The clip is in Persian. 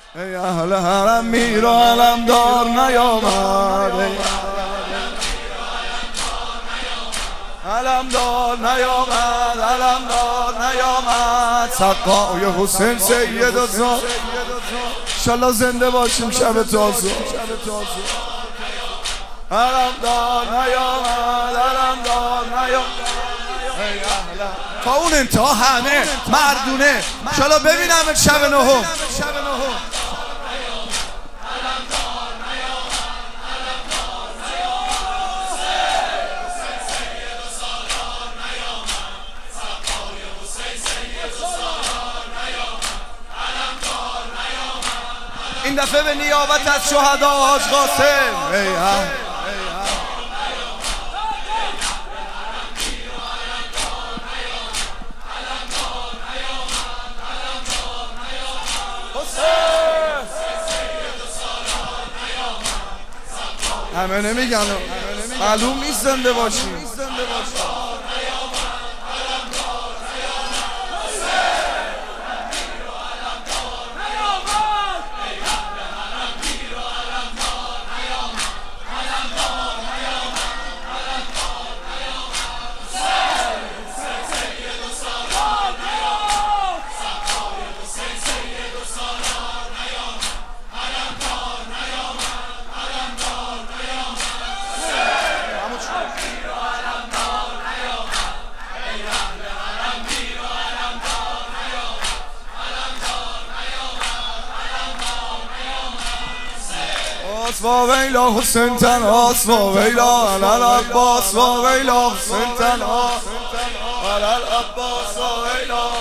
ای اهل حرم میر و علمدار نیامد، علمدار نیامد، علمدار نیامد. سقای حسین سید و زاد انشالله زنده باشیم شب تازه. علمدار نیامد، علمدار نیامد. تا اون انتها همه مردونه انشالله ببینم شب نهم. این دفعه به نیابت از شهدا حاج قاسم. همه نمیگن معلوم نیست زنده باشیم. و ویلا حسین تنهاست، و ویلا علال عباس، و ویلا حسین تنهاست، علال عباس، و ویلا